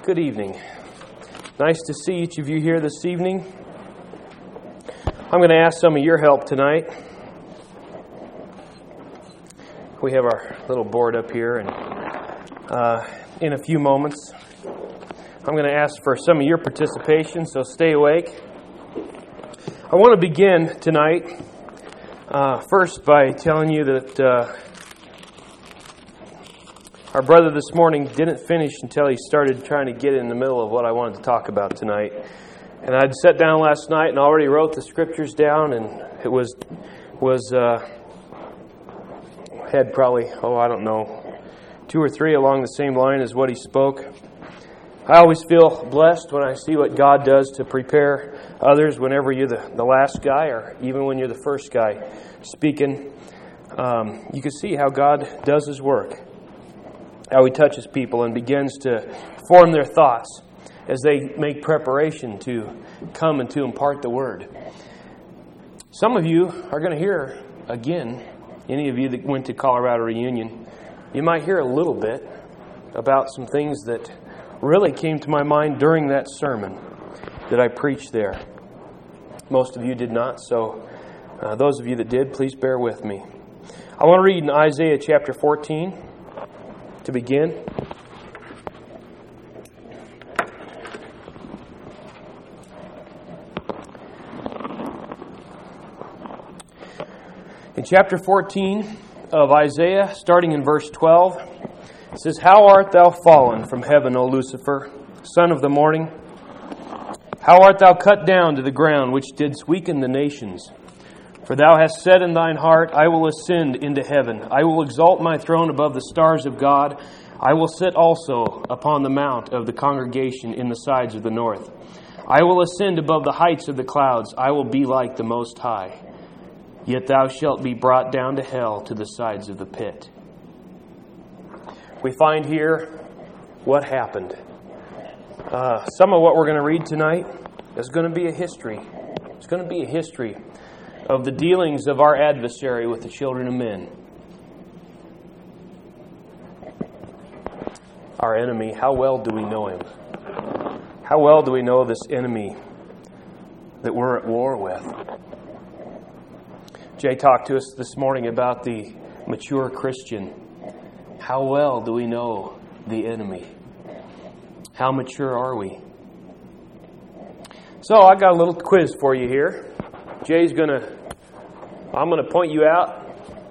Good evening. Nice to see each of you here this evening. I'm going to ask some of your help tonight. We have our little board up here, and in a few moments, I'm going to ask for some of your participation, so stay awake. I want to begin tonight first by telling you that our brother this morning didn't finish until he started trying to get in the middle of what I wanted to talk about tonight. And I'd sat down last night and already wrote the scriptures down, and it was had probably, 2 or 3 along the same line as what he spoke. I always feel blessed when I see what God does to prepare others whenever you're the last guy or even when you're the first guy speaking. You can see how God does His work, how He touches people and begins to form their thoughts as they make preparation to come and to impart the Word. Some of you are going to hear, again, any of you that went to Colorado Reunion, you might hear a little bit about some things that really came to my mind during that sermon that I preached there. Most of you did not, so those of you that did, please bear with me. I want to read in Isaiah chapter 14 to begin. In chapter 14 of Isaiah, starting in verse 12, it says, "How art thou fallen from heaven, O Lucifer, son of the morning? How art thou cut down to the ground, which didst weaken the nations? For thou hast said in thine heart, I will ascend into heaven. I will exalt my throne above the stars of God. I will sit also upon the mount of the congregation in the sides of the north. I will ascend above the heights of the clouds. I will be like the Most High. Yet thou shalt be brought down to hell, to the sides of the pit." We find here what happened. Some of what we're going to read tonight is going to be a history. It's going to be a history of the dealings of our adversary with the children of men. Our enemy, how well do we know him? How well do we know this enemy that we're at war with? Jay talked to us this morning about the mature Christian. How well do we know the enemy? How mature are we? So I got a little quiz for you here. I'm going to point you out.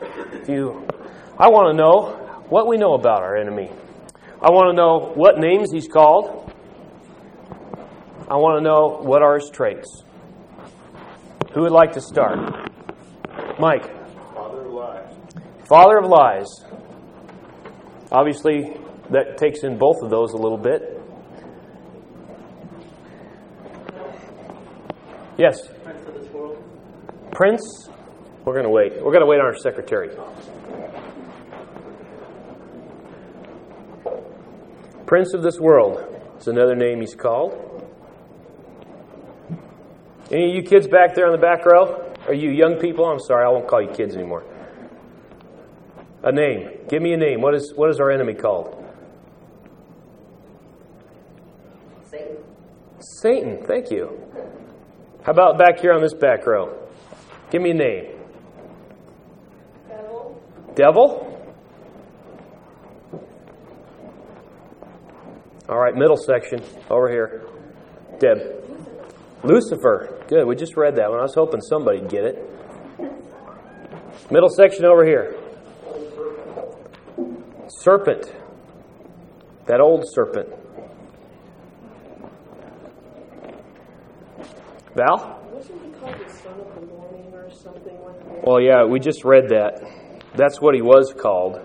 I want to know what we know about our enemy. I want to know what names he's called. I want to know what are his traits. Who would like to start? Mike. Father of lies. Father of lies. Obviously, that takes in both of those a little bit. Yes? Prince of this world. Prince? We're going to wait. We're going to wait on our secretary. Prince of this world is another name he's called. Any of you kids back there on the back row? Are you young people? I'm sorry, I won't call you kids anymore. A name. Give me a name. What is our enemy called? Satan. Satan. Thank you. How about back here on this back row? Give me a name. Devil. Devil? All right, middle section over here. Deb. Lucifer. Good, we just read that one. I was hoping somebody'd get it. Middle section over here. Serpent. That old serpent. Val? Wasn't he called the son of the morning or something like that? Well, yeah, we just read that. That's what he was called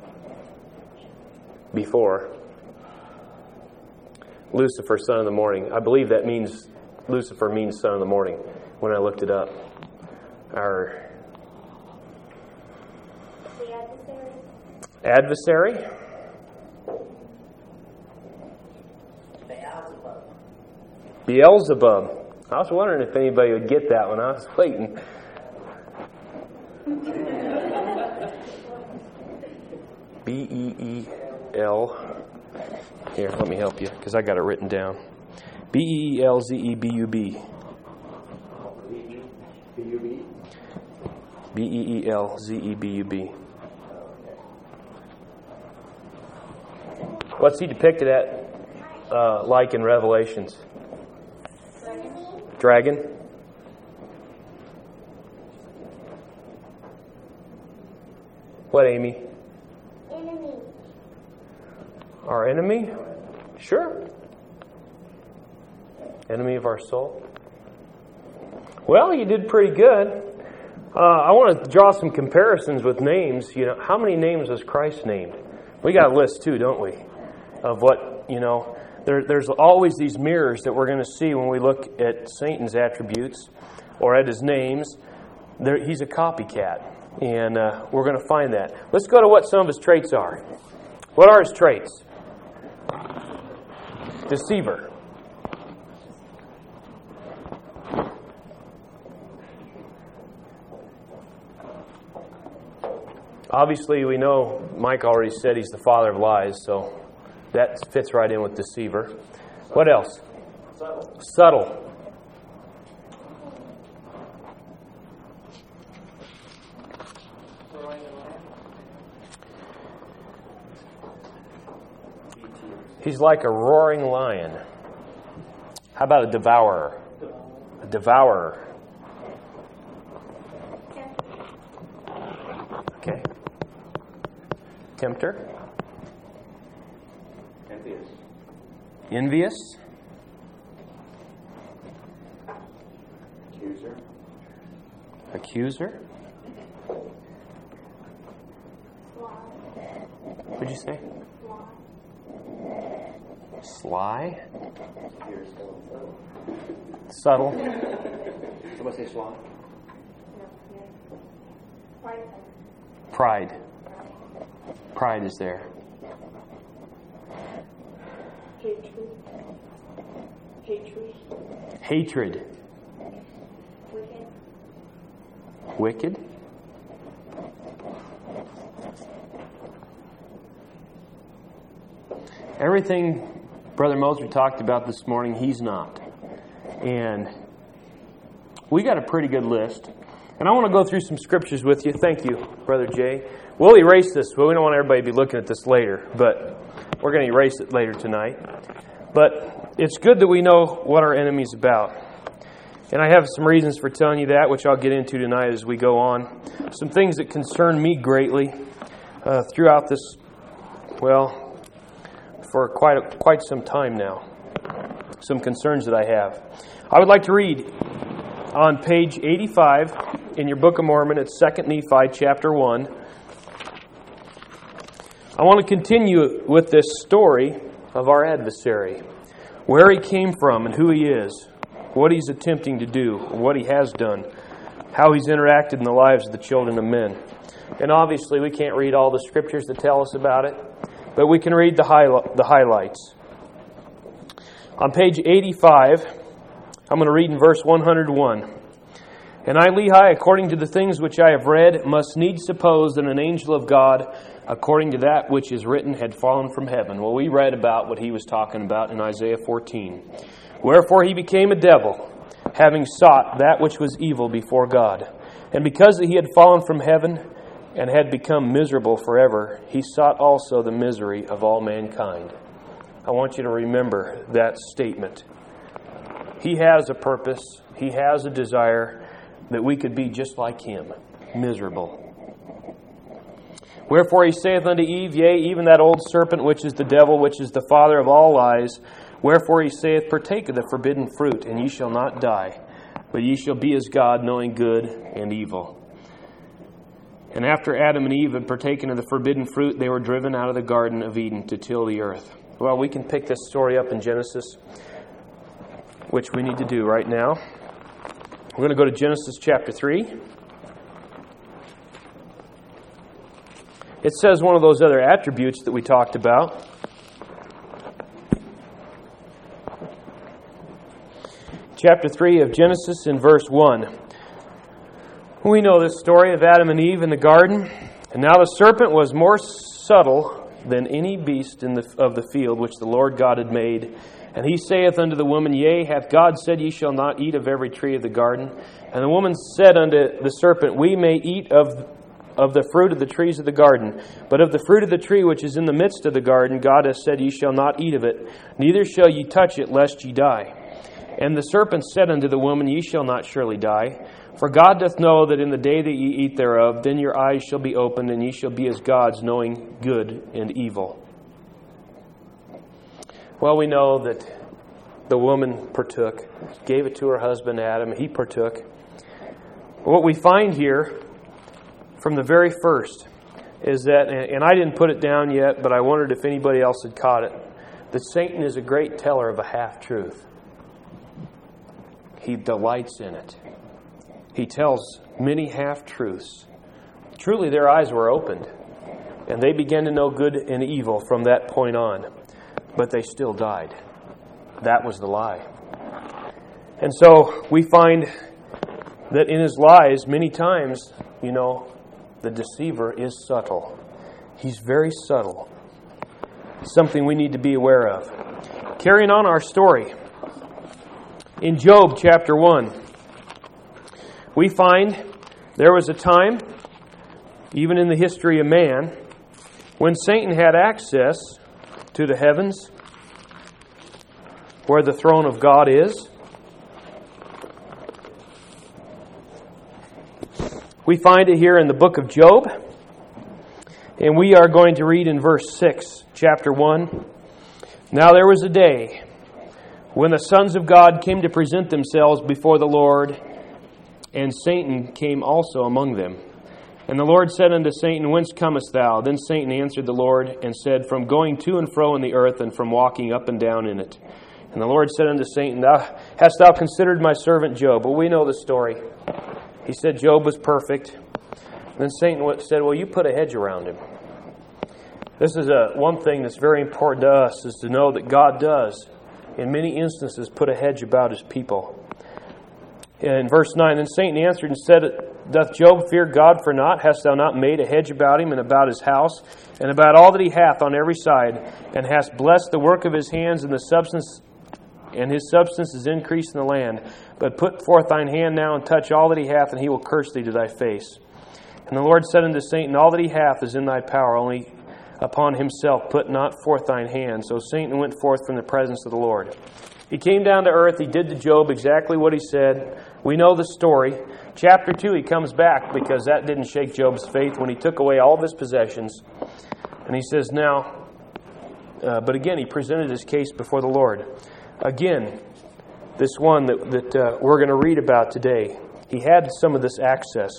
before. Lucifer, son of the morning. I believe that means, Lucifer means son of the morning when I looked it up. Our adversary? Beelzebub. I was wondering if anybody would get that one. I was waiting. B-E-E-L Here, let me help you, because I got it written down. Beelzebub. Beelzebub. What's he depicted like in Revelations? Dragon. What, Amy? Enemy. Our enemy? Sure. Enemy of our soul. Well, you did pretty good. I want to draw some comparisons with names. You know, how many names was Christ named? We got a list too, don't we? Of what, you know, there's always these mirrors that we're going to see when we look at Satan's attributes or at his names. He's a copycat, and we're going to find that. Let's go to what some of his traits are. What are his traits? Deceiver. Obviously, we know Mike already said he's the father of lies, so that fits right in with deceiver. What else? Subtle. He's like a roaring lion. How about a devourer? A devourer. Okay. Tempter. Envious. Accuser. What'd you say? Sly. Subtle. Somebody say sly. Pride. Pride is there. Hatred. Wicked. Everything Brother Moser talked about this morning, he's not. And we got a pretty good list. And I want to go through some scriptures with you. Thank you, Brother Jay. We'll erase this. Well, we don't want everybody to be looking at this later, but we're going to erase it later tonight. But it's good that we know what our enemy's about. And I have some reasons for telling you that, which I'll get into tonight as we go on. Some things that concern me greatly throughout this, well, for quite some time now. Some concerns that I have. I would like to read on page 85 in your Book of Mormon. It's 2 Nephi chapter 1. I want to continue with this story of our adversary. Where he came from and who he is. What he's attempting to do. What he has done. How he's interacted in the lives of the children of men. And obviously we can't read all the scriptures that tell us about it. But we can read the highlights. On page 85, I'm going to read in verse 101. And I, Lehi, according to the things which I have read, must needs suppose that an angel of God, according to that which is written, had fallen from heaven. Well, we read about what he was talking about in Isaiah 14. Wherefore he became a devil, having sought that which was evil before God. And because he had fallen from heaven and had become miserable forever, he sought also the misery of all mankind. I want you to remember that statement. He has a purpose. He has a desire that we could be just like him, miserable. Wherefore he saith unto Eve, yea, even that old serpent which is the devil, which is the father of all lies, wherefore he saith, partake of the forbidden fruit, and ye shall not die, but ye shall be as God, knowing good and evil. And after Adam and Eve had partaken of the forbidden fruit, they were driven out of the Garden of Eden to till the earth. Well, we can pick this story up in Genesis, which we need to do right now. We're going to go to Genesis chapter 3. It says one of those other attributes that we talked about. Chapter 3 of Genesis in verse 1. We know this story of Adam and Eve in the garden. And now the serpent was more subtle than any beast of the field which the Lord God had made. And he saith unto the woman, Yea, hath God said, Ye shall not eat of every tree of the garden? And the woman said unto the serpent, We may eat of the fruit of the trees of the garden. But of the fruit of the tree which is in the midst of the garden, God hath said, Ye shall not eat of it, neither shall ye touch it, lest ye die. And the serpent said unto the woman, Ye shall not surely die. For God doth know that in the day that ye eat thereof, then your eyes shall be opened, and ye shall be as gods, knowing good and evil. Well, we know that the woman partook, gave it to her husband Adam, he partook. What we find here from the very first is that, and I didn't put it down yet, but I wondered if anybody else had caught it, that Satan is a great teller of a half-truth. He delights in it. He tells many half-truths. Truly their eyes were opened, and they began to know good and evil from that point on. But they still died. That was the lie. And so we find that in his lies, many times, the deceiver is subtle. He's very subtle. Something we need to be aware of. Carrying on our story. In Job chapter 1, we find there was a time, even in the history of man, when Satan had access to the heavens, where the throne of God is. We find it here in the book of Job, and we are going to read in verse 6, chapter 1. Now there was a day when the sons of God came to present themselves before the Lord, and Satan came also among them. And the Lord said unto Satan, Whence comest thou? Then Satan answered the Lord and said, From going to and fro in the earth, and from walking up and down in it. And the Lord said unto Satan, Hast thou considered my servant Job? Well, we know the story. He said Job was perfect. Then Satan said, Well, you put a hedge around him. This is one thing that's very important to us, is to know that God does, in many instances, put a hedge about his people. In verse 9, Then Satan answered and said, Doth Job fear God for naught? Hast thou not made a hedge about him and about his house, and about all that he hath on every side, and hast blessed the work of his hands, and his substance is increased in the land? But put forth thine hand now, and touch all that he hath, and he will curse thee to thy face. And the Lord said unto Satan, All that he hath is in thy power, only upon himself put not forth thine hand. So Satan went forth from the presence of the Lord. He came down to earth. He did to Job exactly what he said. We know the story. Chapter 2, he comes back because that didn't shake Job's faith when he took away all of his possessions. And he says, but again, he presented his case before the Lord. Again, this one that we're going to read about today, he had some of this access.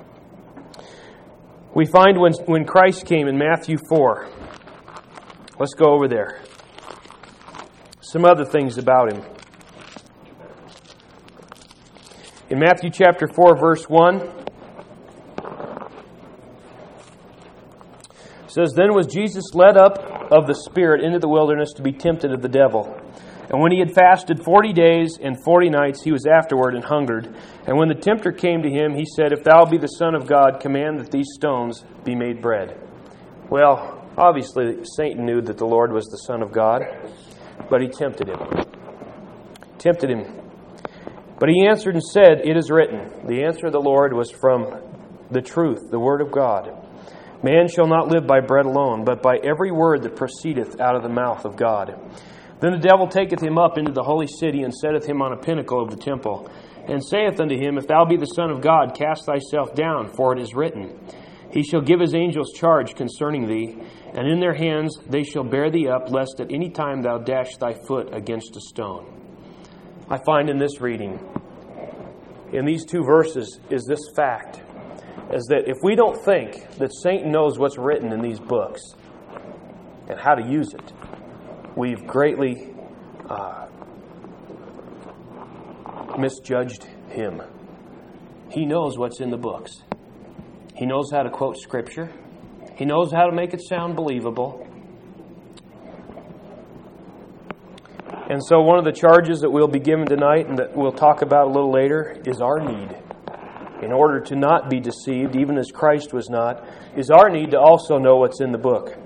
We find when Christ came in Matthew 4. Let's go over there. Some other things about him. In Matthew chapter 4, verse 1, it says, Then was Jesus led up of the Spirit into the wilderness to be tempted of the devil. And when he had fasted 40 days and 40 nights, he was afterward and hungered. And when the tempter came to him, he said, If thou be the Son of God, command that these stones be made bread. Well, obviously Satan knew that the Lord was the Son of God, but he tempted him. But he answered and said, It is written. The answer of the Lord was from the truth, the Word of God. Man shall not live by bread alone, but by every word that proceedeth out of the mouth of God. Then the devil taketh him up into the holy city, and setteth him on a pinnacle of the temple, and saith unto him, If thou be the Son of God, cast thyself down, for it is written, He shall give his angels charge concerning thee, and in their hands they shall bear thee up, lest at any time thou dash thy foot against a stone. I find in this reading, in these two verses, is this fact, is that if we don't think that Satan knows what's written in these books and how to use it, we've greatly misjudged him. He knows what's in the books. He knows how to quote Scripture. He knows how to make it sound believable. And so one of the charges that we'll be given tonight and that we'll talk about a little later is our need. In order to not be deceived, even as Christ was not, is our need to also know what's in the book.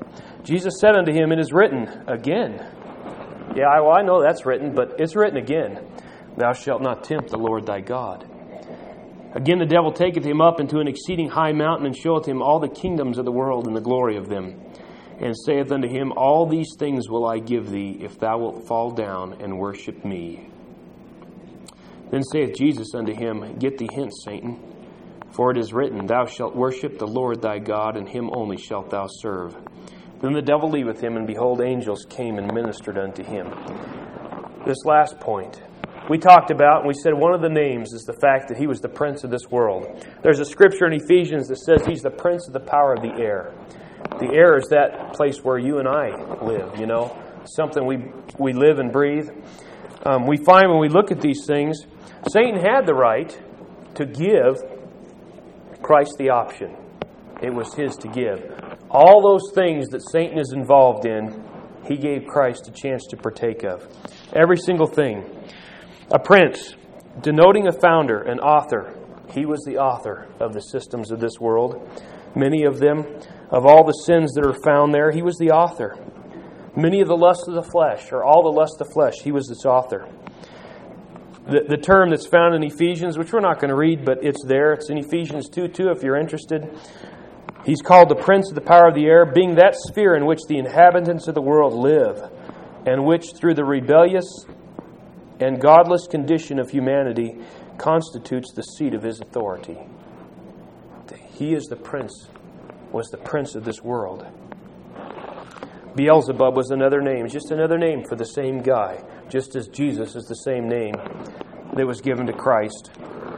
Jesus said unto him, It is written again. Yeah, well, I know that's written, but it's written again. Thou shalt not tempt the Lord thy God. Again the devil taketh him up into an exceeding high mountain, and showeth him all the kingdoms of the world and the glory of them, and saith unto him, All these things will I give thee, if thou wilt fall down and worship me. Then saith Jesus unto him, Get thee hence, Satan, for it is written, Thou shalt worship the Lord thy God, and him only shalt thou serve. Then the devil leaveth him, and behold, angels came and ministered unto him. This last point we talked about, and we said one of the names is the fact that he was the prince of this world. There's a scripture in Ephesians that says he's the prince of the power of the air. The air is that place where you and I live, something we live and breathe. We find when we look at these things, Satan had the right to give Christ the option. It was his to give. All those things that Satan is involved in, he gave Christ a chance to partake of. Every single thing. A prince, denoting a founder, an author. He was the author of the systems of this world. Many of them, of all the sins that are found there, he was the author. Many of the lusts of the flesh, or all the lusts of the flesh, he was its author. The term that's found in Ephesians, which we're not going to read, but it's there. It's in Ephesians 2:2 if you're interested. He's called the prince of the power of the air, being that sphere in which the inhabitants of the world live, and which through the rebellious and godless condition of humanity constitutes the seat of his authority. He is the prince, was the prince of this world. Beelzebub was another name, just another name for the same guy, just as Jesus is the same name that was given to Christ.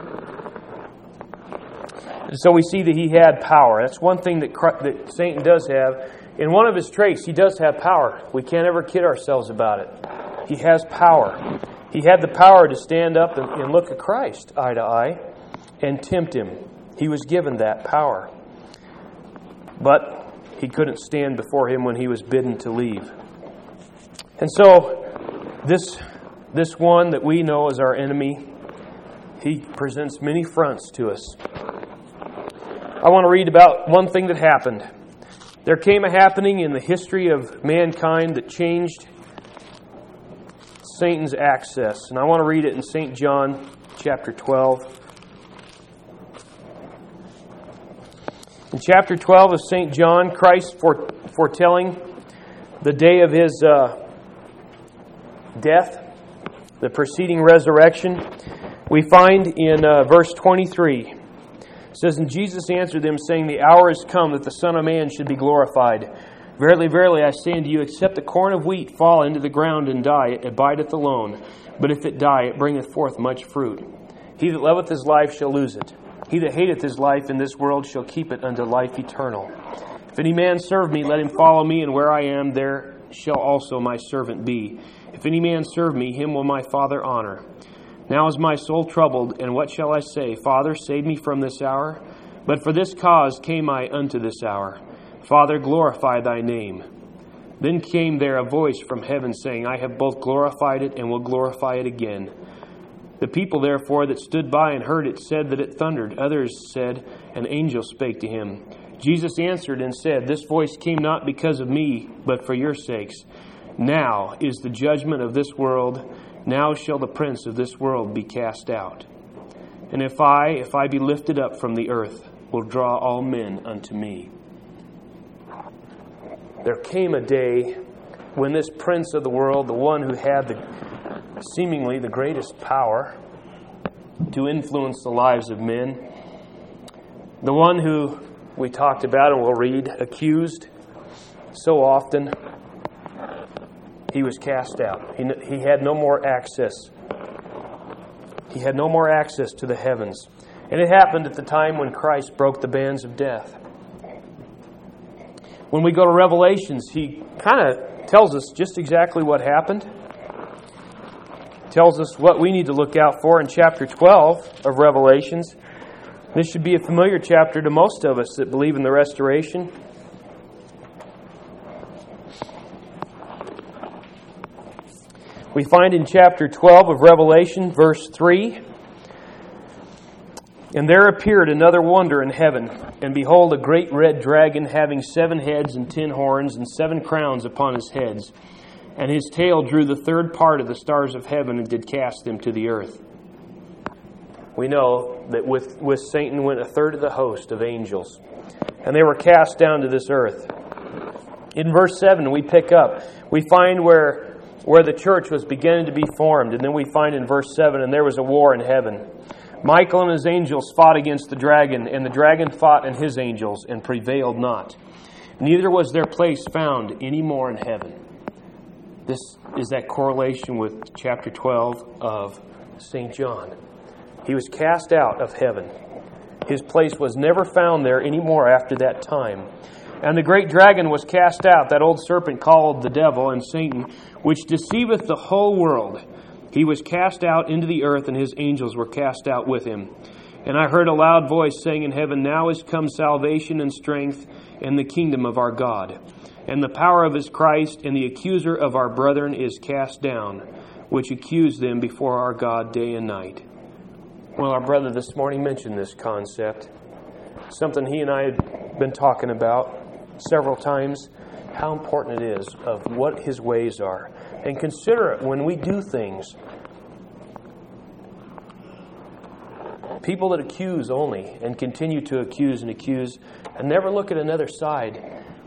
And so we see that he had power. That's one thing that Satan does have. In one of his traits, he does have power. We can't ever kid ourselves about it. He has power. He had the power to stand up and look at Christ eye to eye and tempt him. He was given that power. But he couldn't stand before him when he was bidden to leave. And so this one that we know as our enemy, he presents many fronts to us. I want to read about one thing that happened. There came a happening in the history of mankind that changed Satan's access. And I want to read it in St. John chapter 12. In chapter 12 of St. John, Christ foretelling the day of his death, the preceding resurrection, we find in verse 23, it says, And Jesus answered them, saying, The hour is come that the Son of Man should be glorified. Verily, verily, I say unto you, except the corn of wheat fall into the ground and die, it abideth alone. But if it die, it bringeth forth much fruit. He that loveth his life shall lose it. He that hateth his life in this world shall keep it unto life eternal. If any man serve me, let him follow me, and where I am, there shall also my servant be. If any man serve me, him will my Father honor. Now is my soul troubled, and what shall I say? Father, save me from this hour. But for this cause came I unto this hour. Father, glorify thy name. Then came there a voice from heaven, saying, I have both glorified it, and will glorify it again. The people therefore that stood by and heard it said that it thundered. Others said, An angel spake to him. Jesus answered and said, This voice came not because of me, but for your sakes. Now is the judgment of this world. Now shall the prince of this world be cast out. And if I be lifted up from the earth, will draw all men unto me. There came a day when this prince of the world, the one who had seemingly the greatest power to influence the lives of men, the one who we talked about and will read, accused so often, he was cast out. He had no more access. He had no more access to the heavens. And it happened at the time when Christ broke the bands of death. When we go to Revelations, he kind of tells us just exactly what happened. Tells us what we need to look out for in chapter 12 of Revelations. This should be a familiar chapter to most of us that believe in the restoration. We find in chapter 12 of Revelation, verse 3, And there appeared another wonder in heaven, and behold, a great red dragon, having 7 heads and 10 horns, and 7 crowns upon his heads. And his tail drew the 1/3 part of the stars of heaven, and did cast them to the earth. We know that with Satan went 1/3 of the host of angels, and they were cast down to this earth. In verse 7, we pick up. We find where the church was beginning to be formed, and then we find in verse 7, and there was a war in heaven. Michael and his angels fought against the dragon, and the dragon fought and his angels, and prevailed not. Neither was their place found any more in heaven. This is that correlation with chapter 12 of St. John. He was cast out of heaven. His place was never found there any more after that time. And the great dragon was cast out, that old serpent called the devil and Satan, which deceiveth the whole world. He was cast out into the earth, and his angels were cast out with him. And I heard a loud voice saying in heaven, Now is come salvation and strength and the kingdom of our God. And the power of his Christ, and the accuser of our brethren is cast down, which accused them before our God day and night. Well, our brother this morning mentioned this concept. Something he and I had been talking about several times, how important it is of what his ways are. And consider it when we do things. People that accuse only and continue to accuse and never look at another side,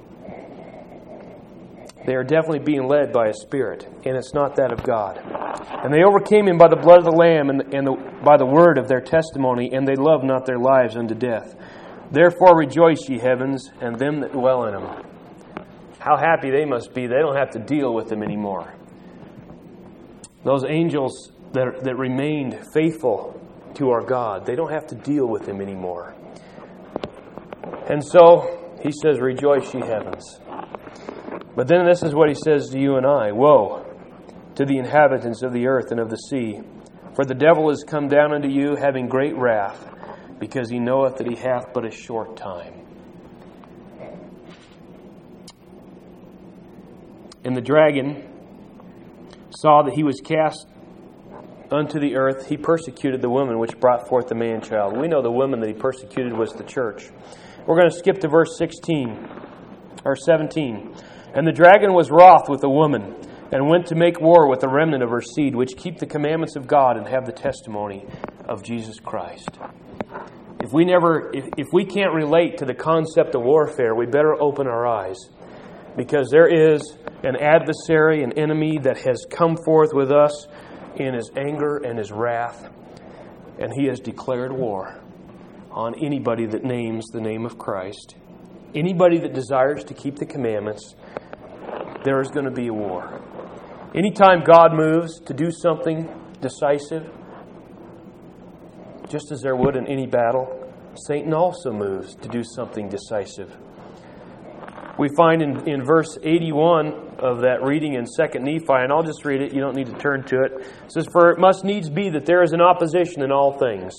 they are definitely being led by a spirit, and it's not that of God. And they overcame him by the blood of the Lamb and by the word of their testimony, and they loved not their lives unto death. Therefore rejoice, ye heavens, and them that dwell in them. How happy they must be. They don't have to deal with them anymore. Those angels that remained faithful to our God, they don't have to deal with him anymore. And so, he says, rejoice, ye heavens. But then this is what he says to you and I. Woe to the inhabitants of the earth and of the sea. For the devil is come down unto you, having great wrath, because he knoweth that he hath but a short time. And the dragon saw that he was cast unto the earth. He persecuted the woman which brought forth the man-child. We know the woman that he persecuted was the church. We're going to skip to verse 17. And the dragon was wroth with the woman, and went to make war with the remnant of her seed, which keep the commandments of God and have the testimony of Jesus Christ. If we can't relate to the concept of warfare, we better open our eyes. Because there is an adversary, an enemy that has come forth with us in his anger and his wrath. And he has declared war on anybody that names the name of Christ. Anybody that desires to keep the commandments, there is going to be a war. Anytime God moves to do something decisive, just as there would in any battle, Satan also moves to do something decisive. We find in verse 81 of that reading in 2 Nephi, and I'll just read it, you don't need to turn to it. It says, For it must needs be that there is an opposition in all things.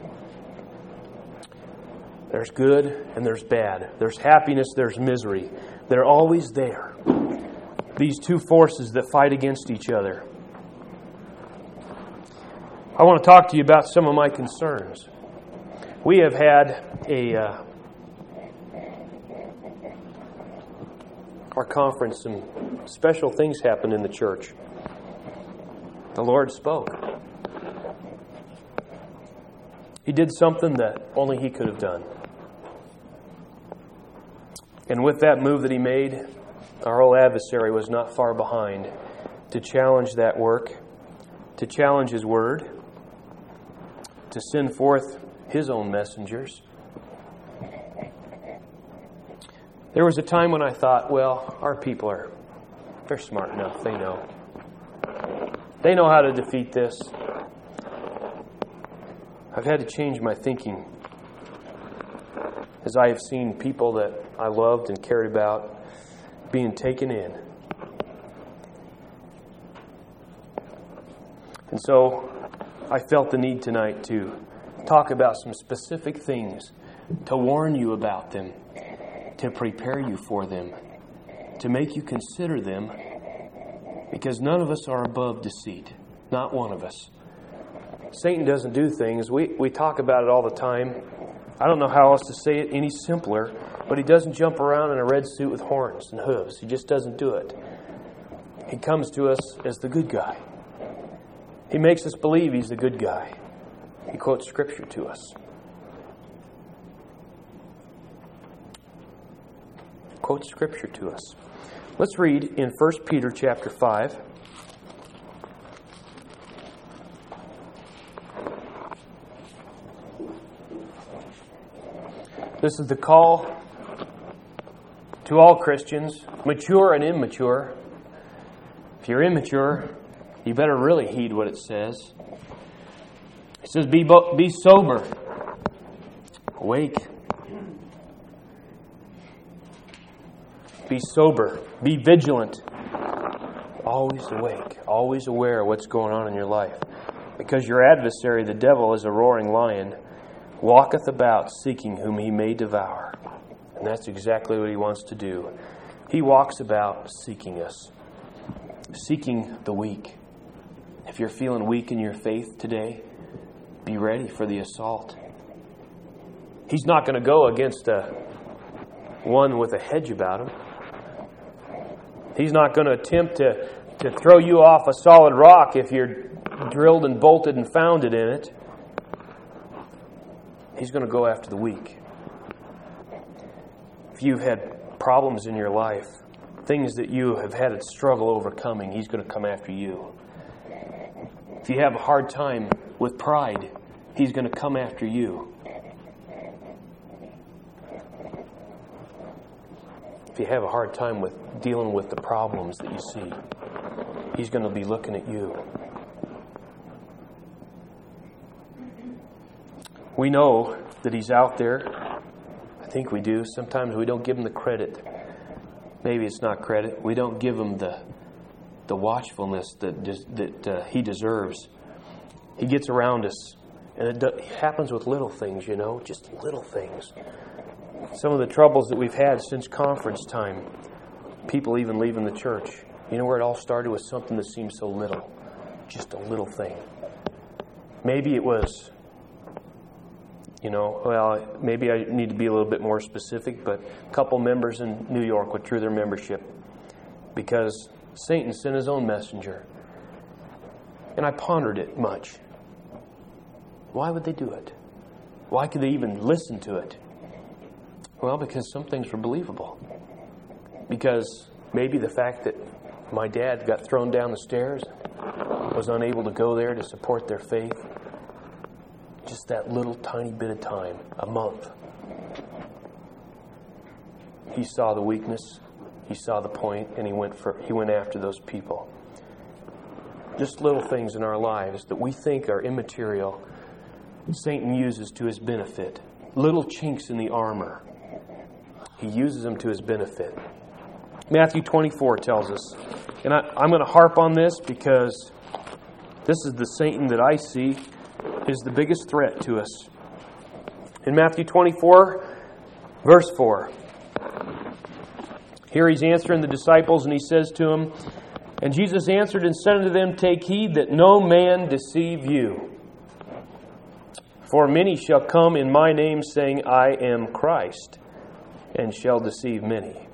There's good and there's bad. There's happiness, there's misery. They're always there. These two forces that fight against each other. I want to talk to you about some of my concerns. We have had our conference, some special things happened in the church. The Lord spoke. He did something that only He could have done. And with that move that He made, our old adversary was not far behind to challenge that work, to challenge His word, to send forth His own messengers. There was a time when I thought, well, our people they're smart enough. They know. They know how to defeat this. I've had to change my thinking as I have seen people that I loved and cared about being taken in. And so I felt the need tonight to talk about some specific things, to warn you about them, to prepare you for them, to make you consider them, because none of us are above deceit. Not one of us. Satan doesn't do things. We talk about it all the time. I don't know how else to say it any simpler, but he doesn't jump around in a red suit with horns and hooves. He just doesn't do it. He comes to us as the good guy. He makes us believe he's the good guy. He quotes Scripture to us. Quotes Scripture to us. Let's read in 1 Peter chapter 5. This is the call to all Christians, mature and immature. If you're immature, you better really heed what it says. It says, be sober, awake. Be sober, be vigilant, always awake, always aware of what's going on in your life. Because your adversary, the devil, is a roaring lion, walketh about seeking whom he may devour. And that's exactly what he wants to do. He walks about seeking us, seeking the weak. If you're feeling weak in your faith today, be ready for the assault. He's not going to go against one with a hedge about him. He's not going to attempt to throw you off a solid rock if you're drilled and bolted and founded in it. He's going to go after the weak. If you've had problems in your life, things that you have had a struggle overcoming, he's going to come after you. If you have a hard time with pride, he's going to come after you. If you have a hard time with dealing with the problems that you see, he's going to be looking at you. We know that he's out there. I think we do. Sometimes we don't give him the credit. Maybe it's not credit. We don't give him the watchfulness that he deserves. He gets around us. And it happens with little things, just little things. Some of the troubles that we've had since conference time, people even leaving the church. You know where it all started with something that seemed so little. Just a little thing. Maybe it was, maybe I need to be a little bit more specific, but a couple members in New York withdrew their membership because Satan sent his own messenger. And I pondered it much. Why would they do it? Why could they even listen to it? Well, because some things were believable. Because maybe the fact that my dad got thrown down the stairs, was unable to go there to support their faith, just that little tiny bit of time, a month. He saw the weakness, he saw the point, and he went after those people. Just little things in our lives that we think are immaterial, Satan uses to his benefit. Little chinks in the armor. He uses them to his benefit. Matthew 24 tells us, and I'm going to harp on this because this is the Satan that I see is the biggest threat to us. In Matthew 24, verse 4, here he's answering the disciples and he says to them, and Jesus answered and said unto them, take heed that no man deceive you. For many shall come in my name, saying, I am Christ, and shall deceive many.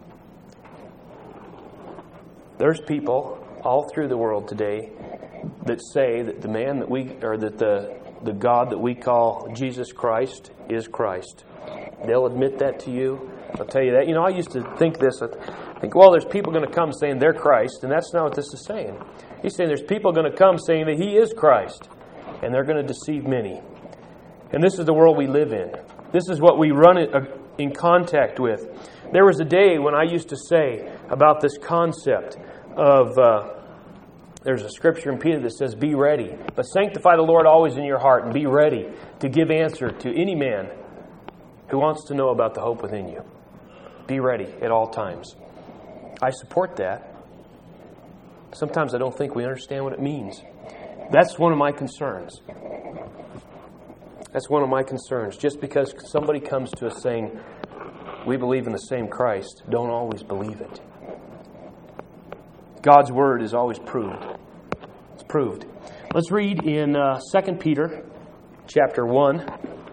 There's people all through the world today that say that the man that the God that we call Jesus Christ is Christ. They'll admit that to you. I'll tell you that. I used to think this. I think, there's people going to come saying they're Christ, and that's not what this is saying. He's saying there's people going to come saying that He is Christ, and they're going to deceive many. And this is the world we live in. This is what we run in contact with. There was a day when I used to say about this concept of, there's a scripture in Peter that says, be ready. But sanctify the Lord always in your heart and be ready to give answer to any man who wants to know about the hope within you. Be ready at all times. I support that. Sometimes I don't think we understand what it means. That's one of my concerns. That's one of my concerns. Just because somebody comes to us saying, we believe in the same Christ, don't always believe it. God's Word is always proved. It's proved. Let's read in 2 Peter chapter 1.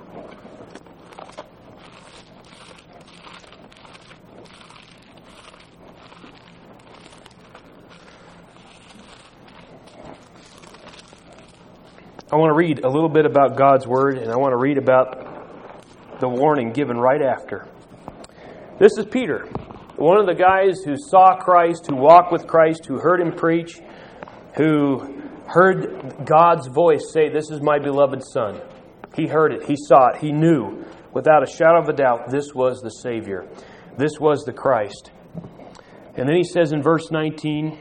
I want to read a little bit about God's Word, and I want to read about the warning given right after. This is Peter, one of the guys who saw Christ, who walked with Christ, who heard Him preach, who heard God's voice say, "This is my beloved Son." He heard it, he saw it, he knew without a shadow of a doubt this was the Savior. This was the Christ. And then he says in verse 19,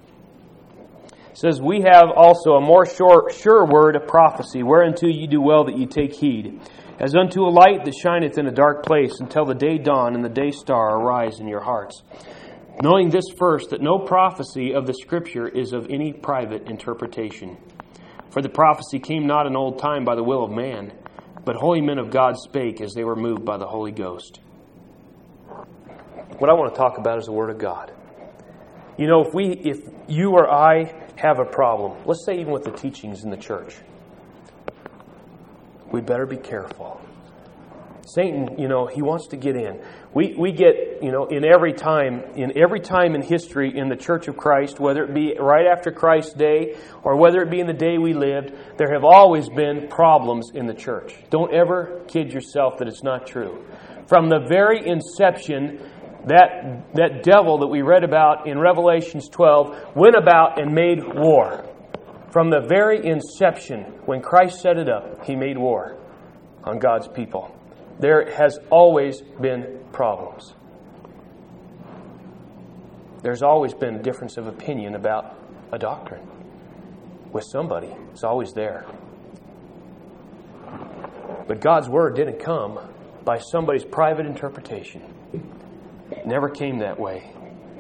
says, "We have also a more sure word of prophecy, whereunto ye do well that ye take heed, as unto a light that shineth in a dark place, until the day dawn and the day star arise in your hearts. Knowing this first, that no prophecy of the Scripture is of any private interpretation. For the prophecy came not in old time by the will of man, but holy men of God spake as they were moved by the Holy Ghost." What I want to talk about is the Word of God. You know, if you or I have a problem, let's say even with the teachings in the church, we better be careful. Satan, he wants to get in. We get, in every time in history in the Church of Christ, whether it be right after Christ's day or whether it be in the day we lived, there have always been problems in the church. Don't ever kid yourself that it's not true. From the very inception, that devil that we read about in Revelations 12 went about and made war. From the very inception, when Christ set it up, He made war on God's people. There has always been problems. There's always been a difference of opinion about a doctrine with somebody. It's always there. But God's Word didn't come by somebody's private interpretation. It never came that way.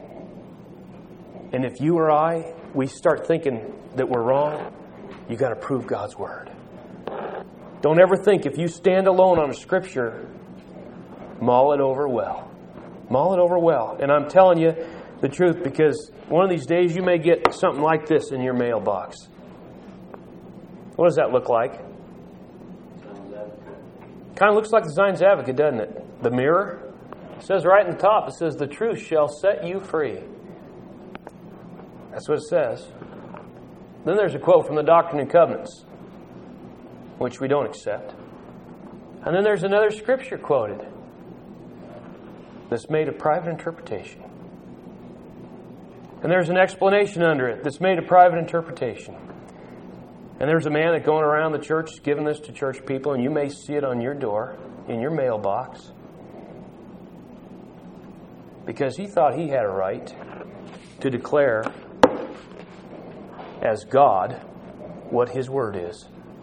And if you or I, we start thinking that we're wrong, you got to prove God's Word. Don't ever think if you stand alone on a Scripture, mull it over well. Mull it over well. And I'm telling you the truth, because one of these days you may get something like this in your mailbox. What does that look like? Kind of looks like the Zion's Advocate, doesn't it? The Mirror. It says right in the top, it says, "The truth shall set you free." That's what it says. Then there's a quote from the Doctrine and Covenants, which we don't accept. And then there's another scripture quoted that's made a private interpretation. And there's an explanation under it that's made a private interpretation. And there's a man that's going around the church giving this to church people, and you may see it on your door, in your mailbox, because he thought he had a right to declare as God what His Word is.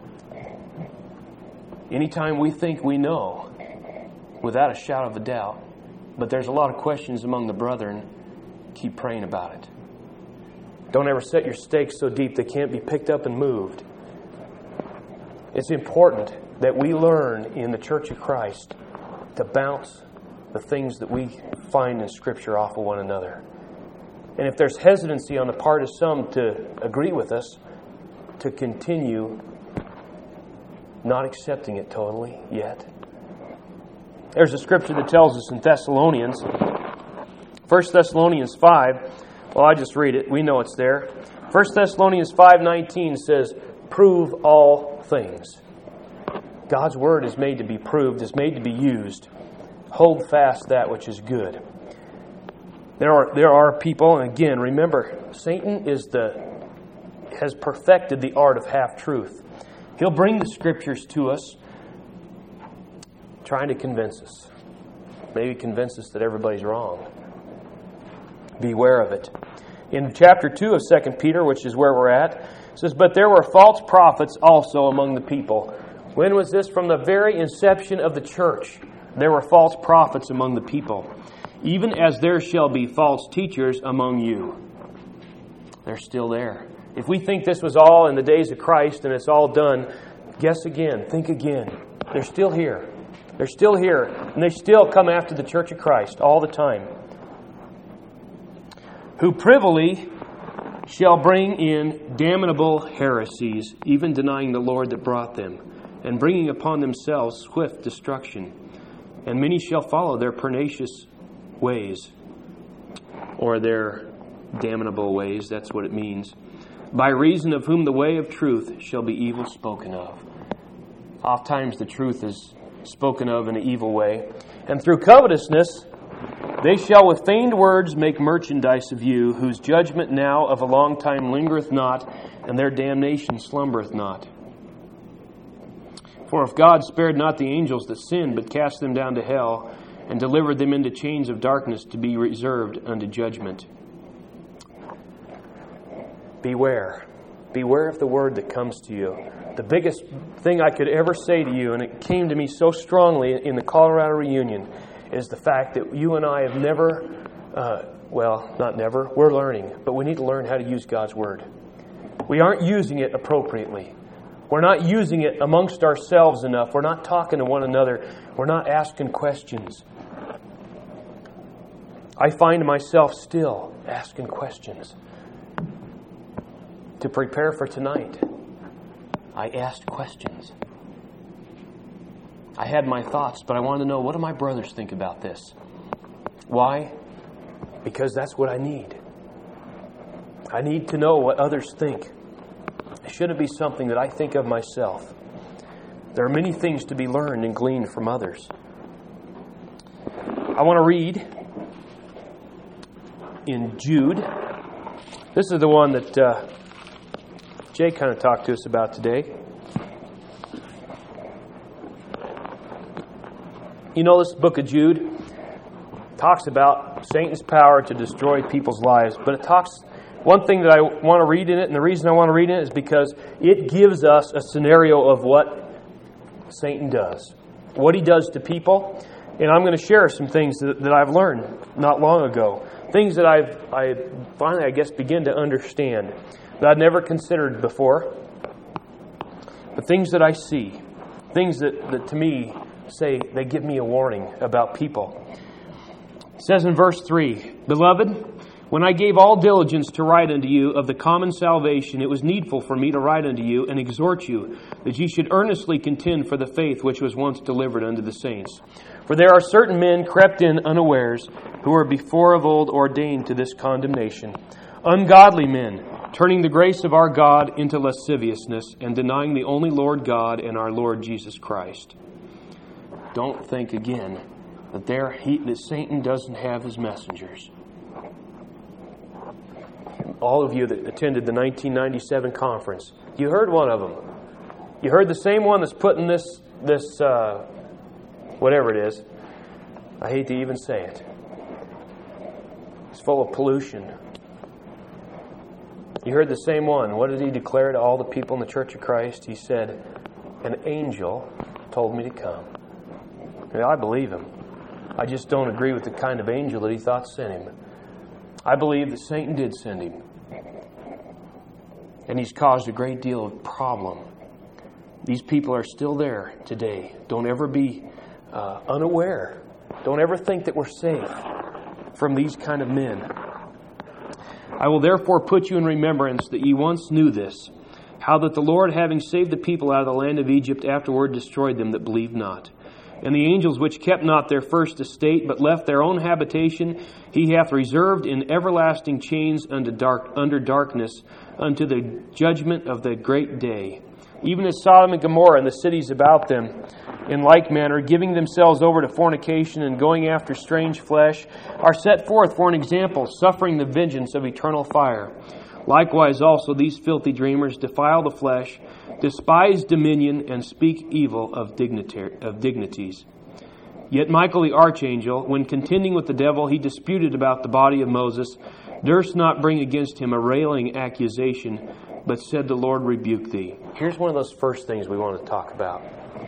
Anytime we think we know, without a shadow of a doubt, but there's a lot of questions among the brethren, keep praying about it. Don't ever set your stakes so deep they can't be picked up and moved. It's important that we learn in the Church of Christ to bounce the things that we find in Scripture off of one another. And if there's hesitancy on the part of some to agree with us, to continue not accepting it totally yet. There's a scripture that tells us in Thessalonians, 1 Thessalonians 5, well, I just read it. We know it's there. 1 Thessalonians 5:19 says, "Prove all things." God's Word is made to be proved, is made to be used. Hold fast that which is good. There are people, and again, remember, Satan has perfected the art of half-truth. He'll bring the Scriptures to us, trying to convince us. Maybe convince us that everybody's wrong. Beware of it. In chapter 2 of 2 Peter, which is where we're at, it says, "But there were false prophets also among the people." When was this? From the very inception of the church. There were false prophets among the people. "Even as there shall be false teachers among you." They're still there. If we think this was all in the days of Christ and it's all done, guess again, think again. They're still here. They're still here. And they still come after the Church of Christ all the time. "Who privily shall bring in damnable heresies, even denying the Lord that brought them, and bringing upon themselves swift destruction. And many shall follow their pernicious ways, or their damnable ways, that's what it means, by reason of whom the way of truth shall be evil spoken of. Oftentimes the truth is spoken of in an evil way. And through covetousness they shall with feigned words make merchandise of you, whose judgment now of a long time lingereth not, and their damnation slumbereth not. For if God spared not the angels that sinned, but cast them down to hell, and delivered them into chains of darkness to be reserved unto judgment. Beware. Beware of the word that comes to you. The biggest thing I could ever say to you, and it came to me so strongly in the Colorado reunion, is the fact that you and I have never, not never, we're learning, but we need to learn how to use God's Word. We aren't using it appropriately. We're not using it amongst ourselves enough. We're not talking to one another. We're not asking questions. I find myself still asking questions. To prepare for tonight, I asked questions. I had my thoughts, but I wanted to know, what do my brothers think about this? Why? Because that's what I need. I need to know what others think. It shouldn't be something that I think of myself. There are many things to be learned and gleaned from others. I want to read in Jude. This is the one that Jay kind of talked to us about today. You know, this book of Jude talks about Satan's power to destroy people's lives. But it talks, one thing that I want to read in it, and the reason I want to read in it is because it gives us a scenario of what Satan does, what he does to people. And I'm going to share some things that I've learned not long ago. Things that I finally, I guess, begin to understand that I'd never considered before. But things that I see, things that to me say, they give me a warning about people. It says in verse 3, Beloved, when I gave all diligence to write unto you of the common salvation, it was needful for me to write unto you and exhort you, that ye should earnestly contend for the faith which was once delivered unto the saints. For there are certain men crept in unawares, who were before of old ordained to this condemnation, ungodly men, turning the grace of our God into lasciviousness, and denying the only Lord God and our Lord Jesus Christ. Don't think again that Satan doesn't have his messengers. All of you that attended the 1997 conference, you heard one of them. You heard the same one that's putting this whatever it is. I hate to even say it. It's full of pollution. You heard the same one. What did he declare to all the people in the Church of Christ? He said, an angel told me to come. I believe him. I just don't agree with the kind of angel that he thought sent him. I believe that Satan did send him. And he's caused a great deal of problem. These people are still there today. Don't ever be unaware. Don't ever think that we're safe from these kind of men. I will therefore put you in remembrance that ye once knew this, how that the Lord, having saved the people out of the land of Egypt, afterward destroyed them that believed not. And the angels which kept not their first estate, but left their own habitation, he hath reserved in everlasting chains under darkness, unto the judgment of the great day. Even as Sodom and Gomorrah and the cities about them, in like manner, giving themselves over to fornication and going after strange flesh, are set forth for an example, suffering the vengeance of eternal fire. Likewise also these filthy dreamers defile the flesh, despise dominion, and speak evil of dignities. Yet Michael the archangel, when contending with the devil, he disputed about the body of Moses, durst not bring against him a railing accusation, but said, the Lord rebuke thee. Here's one of those first things we want to talk about.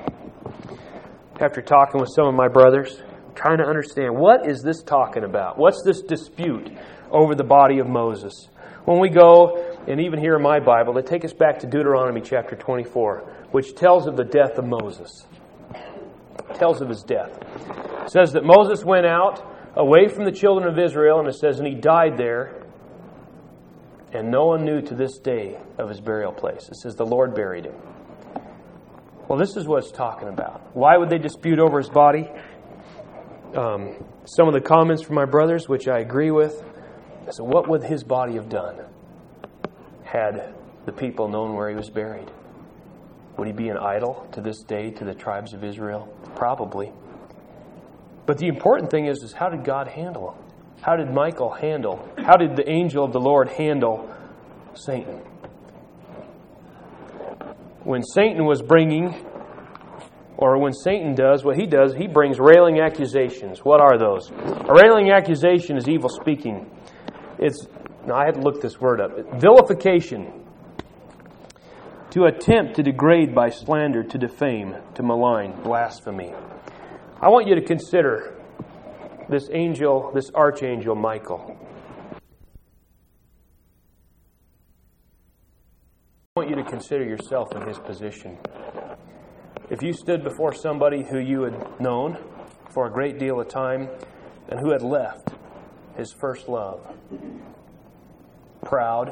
After talking with some of my brothers, trying to understand, what is this talking about? What's this dispute over the body of Moses? When we go, and even here in my Bible, they take us back to Deuteronomy chapter 24, which tells of the death of Moses. It tells of his death. It says that Moses went out away from the children of Israel, and it says, and he died there And no one knew to this day of his burial place. It says the Lord buried him. Well, this is what it's talking about. Why would they dispute over his body? Some of the comments from my brothers, which I agree with, I said, what would his body have done had the people known where he was buried? Would he be an idol to this day to the tribes of Israel? Probably. But the important thing is how did God handle him? How did how did the angel of the Lord handle Satan? When Satan does, what he does, he brings railing accusations. What are those? A railing accusation is evil speaking. Now I had to look this word up. Vilification. To attempt to degrade by slander, to defame, to malign, blasphemy. I want you to consider this archangel Michael. I want you to consider yourself in his position. If you stood before somebody who you had known for a great deal of time and who had left his first love, proud,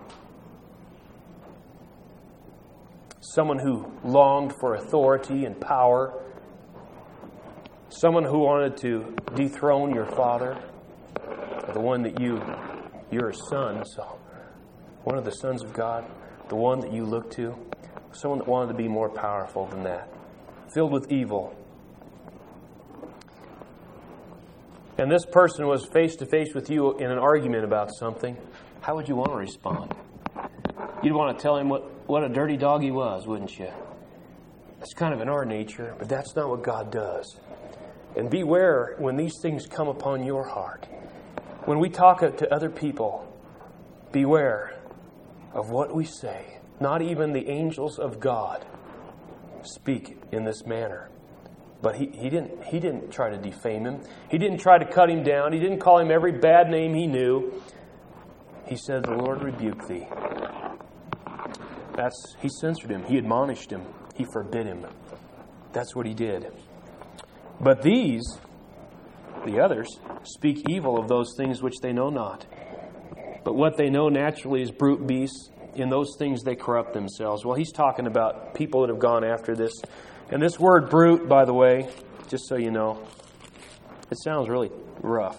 someone who longed for authority and power, someone who wanted to dethrone your father, the one that you're a son, so one of the sons of God, the one that you look to, someone that wanted to be more powerful than that, filled with evil. And this person was face to face with you in an argument about something. How would you want to respond? You'd want to tell him what a dirty dog he was, wouldn't you? That's kind of in our nature, but that's not what God does. And beware when these things come upon your heart. When we talk to other people, beware of what we say. Not even the angels of God speak in this manner. But he didn't try to defame him. He didn't try to cut him down. He didn't call him every bad name he knew. He said, "The Lord rebuke thee." He censored him. He admonished him. He forbid him. That's what he did. But the others, speak evil of those things which they know not. But what they know naturally is brute beasts. In those things they corrupt themselves. Well, he's talking about people that have gone after this. And this word brute, by the way, just so you know, it sounds really rough.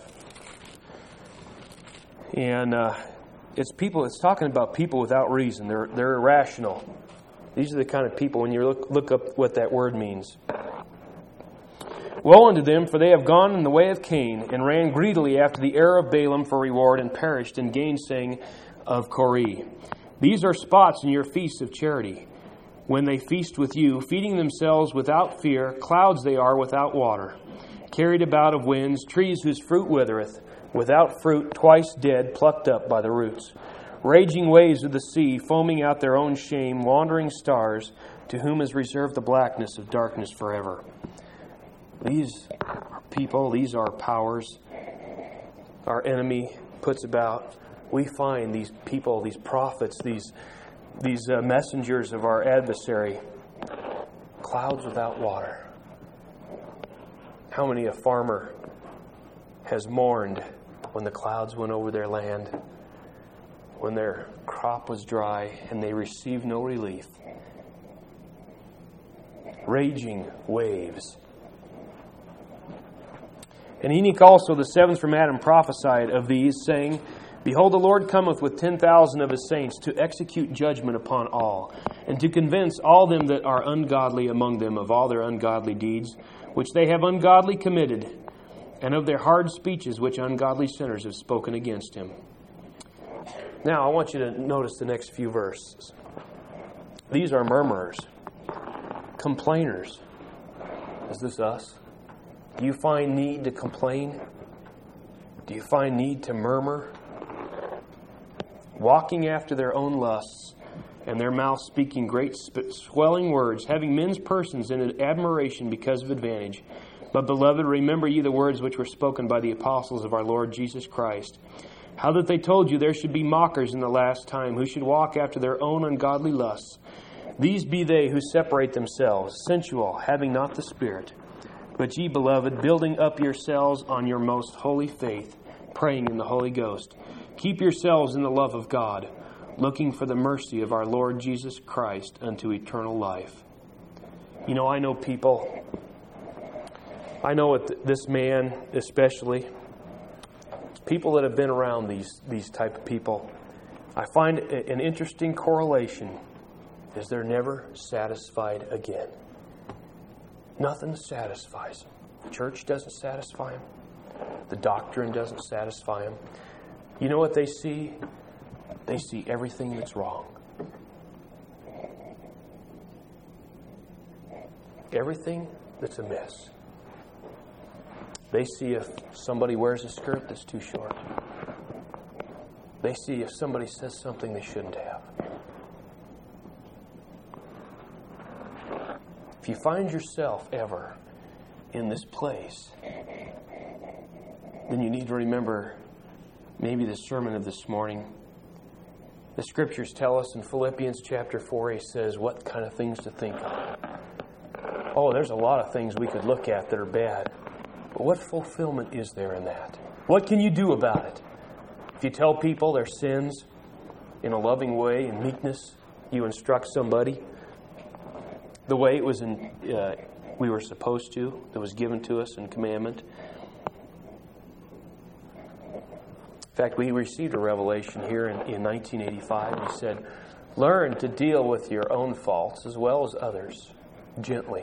And it's talking about people without reason. They're irrational. These are the kind of people, when you look up what that word means. Woe unto them, for they have gone in the way of Cain, and ran greedily after the error of Balaam for reward, and perished in gainsaying of Korah. These are spots in your feasts of charity, when they feast with you, feeding themselves without fear, clouds they are without water, carried about of winds, trees whose fruit withereth, without fruit, twice dead, plucked up by the roots. Raging waves of the sea, foaming out their own shame, wandering stars, to whom is reserved the blackness of darkness forever. These are people, these are powers our enemy puts about. We find these people, these prophets, these messengers of our adversary, clouds without water. How many a farmer has mourned when the clouds went over their land, when their crop was dry and they received no relief? Raging waves. And Enoch also, the seventh from Adam, prophesied of these, saying, Behold, the Lord cometh with 10,000 of his saints to execute judgment upon all, and to convince all them that are ungodly among them of all their ungodly deeds, which they have ungodly committed, and of their hard speeches which ungodly sinners have spoken against him. Now, I want you to notice the next few verses. These are murmurers, complainers. Is this us? Do you find need to complain? Do you find need to murmur? Walking after their own lusts, and their mouth speaking great swelling words, having men's persons in admiration because of advantage. But, beloved, remember ye the words which were spoken by the apostles of our Lord Jesus Christ, how that they told you there should be mockers in the last time, who should walk after their own ungodly lusts. These be they who separate themselves, sensual, having not the Spirit. But ye, beloved, building up yourselves on your most holy faith, praying in the Holy Ghost, Keep yourselves in the love of God, looking for the mercy of our Lord Jesus Christ unto eternal life. You know, I know people, I know this man especially, people that have been around these type of people, I find an interesting correlation is they're never satisfied again. Nothing satisfies them. The church doesn't satisfy them. The doctrine doesn't satisfy them. You know what they see? They see everything that's wrong. Everything that's amiss. They see if somebody wears a skirt that's too short. They see if somebody says something they shouldn't have. If you find yourself ever in this place, then you need to remember maybe the sermon of this morning. The Scriptures tell us in Philippians chapter 4, he says what kind of things to think of. Oh, there's a lot of things we could look at that are bad. But what fulfillment is there in that? What can you do about it? If you tell people their sins in a loving way, in meekness, you instruct somebody the way it was we were supposed to, that was given to us in commandment. In fact, we received a revelation here in 1985. He said, learn to deal with your own faults as well as others, gently.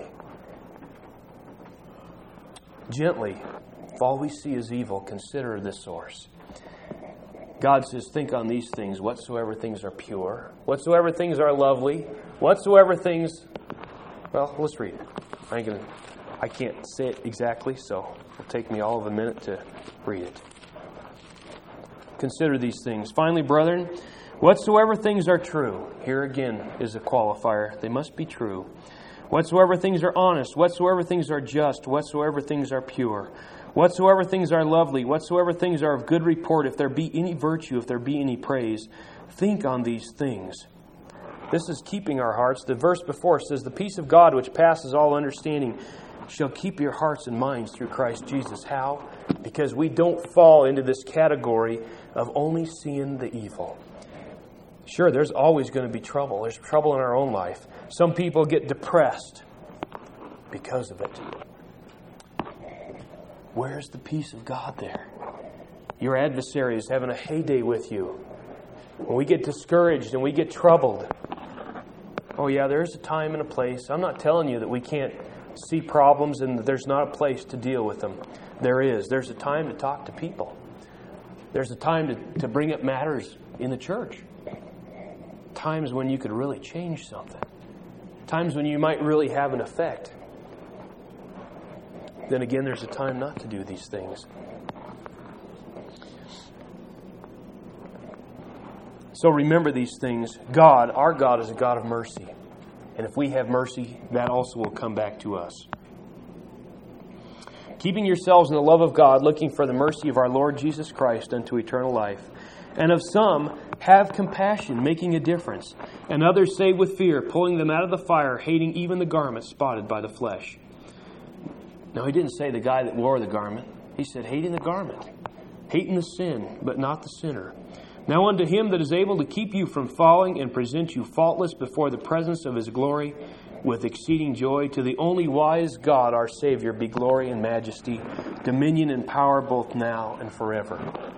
Gently. If all we see is evil, consider the source. God says, think on these things, whatsoever things are pure, whatsoever things are lovely, whatsoever things... Well, let's read it. I can't say it exactly, so it'll take me all of a minute to read it. Consider these things. Finally, brethren, whatsoever things are true. Here again is a qualifier. They must be true. Whatsoever things are honest, whatsoever things are just, whatsoever things are pure, whatsoever things are lovely, whatsoever things are of good report, if there be any virtue, if there be any praise, think on these things. This is keeping our hearts. The verse before says, the peace of God which passes all understanding shall keep your hearts and minds through Christ Jesus. How? Because we don't fall into this category of only seeing the evil. Sure, there's always going to be trouble. There's trouble in our own life. Some people get depressed because of it. Where's the peace of God there? Your adversary is having a heyday with you. When we get discouraged and we get troubled, oh yeah, there's a time and a place. I'm not telling you that we can't see problems and that there's not a place to deal with them. There is. There's a time to talk to people. There's a time to bring up matters in the church. Times when you could really change something. Times when you might really have an effect. Then again, there's a time not to do these things. So remember these things. God, our God, is a God of mercy. And if we have mercy, that also will come back to us. Keeping yourselves in the love of God, looking for the mercy of our Lord Jesus Christ unto eternal life. And of some, have compassion, making a difference. And others save with fear, pulling them out of the fire, hating even the garment spotted by the flesh. Now, he didn't say the guy that wore the garment. He said hating the garment. Hating the sin, but not the sinner. Now unto him that is able to keep you from falling and present you faultless before the presence of his glory with exceeding joy, to the only wise God, our Savior, be glory and majesty, dominion and power both now and forever.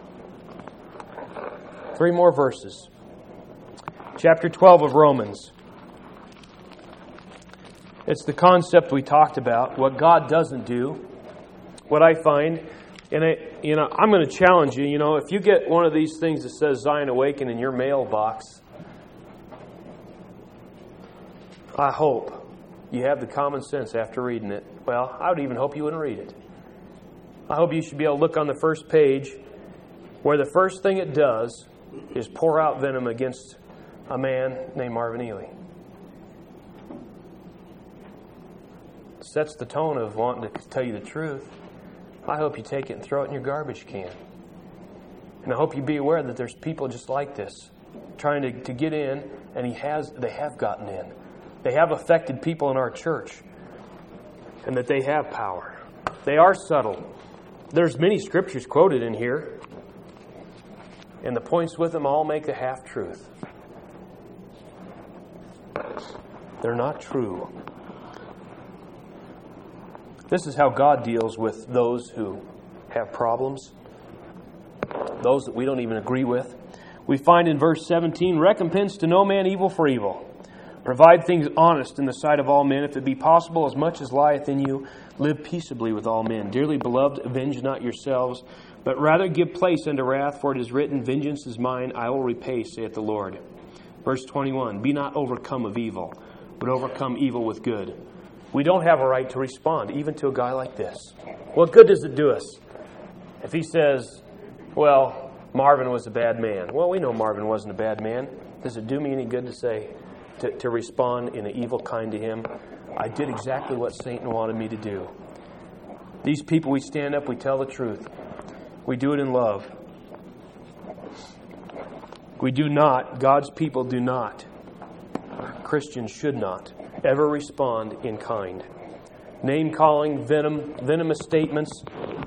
3 more verses. Chapter 12 of Romans. It's the concept we talked about, what God doesn't do. What I find, and I'm going to challenge you, if you get one of these things that says Zion Awaken in your mailbox, I hope you have the common sense after reading it. Well, I would even hope you wouldn't read it. I hope you should be able to look on the first page where the first thing it does is pour out venom against a man named Marvin Ely. Sets the tone of wanting to tell you the truth. I hope you take it and throw it in your garbage can. And I hope you be aware that there's people just like this trying to get in, and they have gotten in. They have affected people in our church, and that they have power. They are subtle. There's many scriptures quoted in here. And the points with them all make the half-truth. They're not true. This is how God deals with those who have problems, those that we don't even agree with. We find in verse 17, recompense to no man evil for evil. Provide things honest in the sight of all men, if it be possible, as much as lieth in you, live peaceably with all men. Dearly beloved, avenge not yourselves, but rather give place unto wrath, for it is written, vengeance is mine, I will repay, saith the Lord. Verse 21, be not overcome of evil, but overcome evil with good. We don't have a right to respond, even to a guy like this. What good does it do us if he says, well, Marvin was a bad man? Well, we know Marvin wasn't a bad man. Does it do me any good to say, to respond in an evil kind to him? I did exactly what Satan wanted me to do. These people, we stand up, we tell the truth. We do it in love. We do not, God's people do not, Christians should not, ever respond in kind. Name-calling, venomous statements,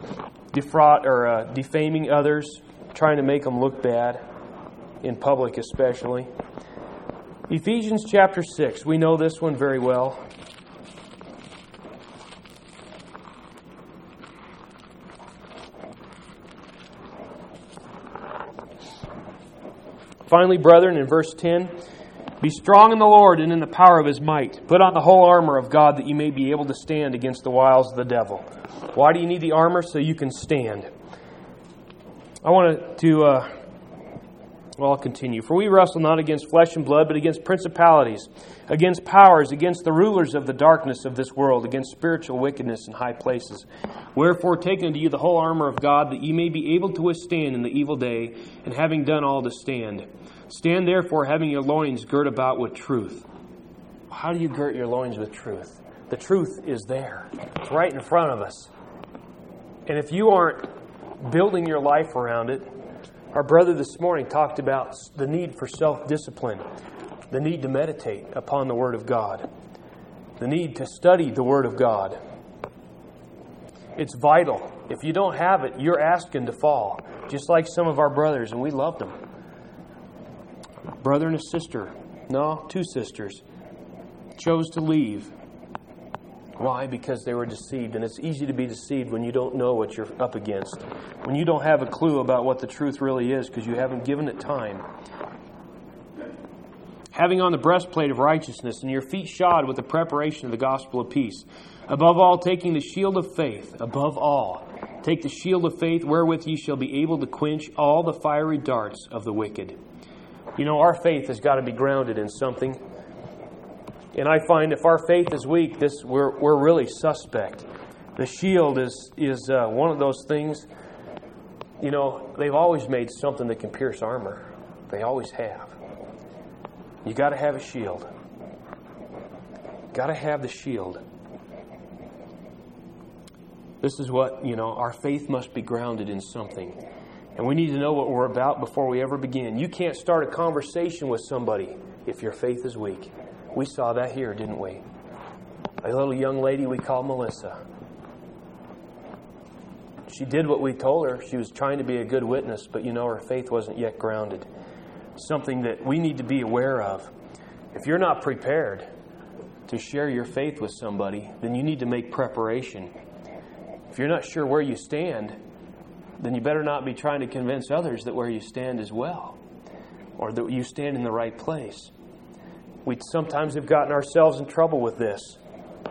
defaming others, trying to make them look bad, in public especially. Ephesians chapter 6, we know this one very well. Finally, brethren, in verse 10, be strong in the Lord and in the power of His might. Put on the whole armor of God that you may be able to stand against the wiles of the devil. Why do you need the armor? So you can stand. I want to I'll continue. For we wrestle not against flesh and blood, but against principalities, against powers, against the rulers of the darkness of this world, against spiritual wickedness in high places. Wherefore take unto you the whole armor of God, that ye may be able to withstand in the evil day, and having done all to stand. Stand therefore, having your loins girt about with truth. How do you girt your loins with truth? The truth is there. It's right in front of us. And if you aren't building your life around it, our brother this morning talked about the need for self-discipline, the need to meditate upon the Word of God, the need to study the Word of God. It's vital. If you don't have it, you're asking to fall, just like some of our brothers, and we loved them. Brother and a sister, no, two sisters, chose to leave. Why? Because they were deceived. And it's easy to be deceived when you don't know what you're up against. When you don't have a clue about what the truth really is because you haven't given it time. Having on the breastplate of righteousness and your feet shod with the preparation of the gospel of peace. Above all, taking the shield of faith. Above all, take the shield of faith wherewith ye shall be able to quench all the fiery darts of the wicked. You know, our faith has got to be grounded in something. And I find if our faith is weak, we're really suspect. The shield is one of those things. You know, they've always made something that can pierce armor. They always have. You got to have a shield. Got to have the shield. This is what, our faith must be grounded in something. And we need to know what we're about before we ever begin. You can't start a conversation with somebody if your faith is weak. We saw that here, didn't we? A little young lady we called Melissa. She did what we told her. She was trying to be a good witness, but her faith wasn't yet grounded. Something that we need to be aware of. If you're not prepared to share your faith with somebody, then you need to make preparation. If you're not sure where you stand, then you better not be trying to convince others that where you stand is well, or that you stand in the right place. We sometimes have gotten ourselves in trouble with this.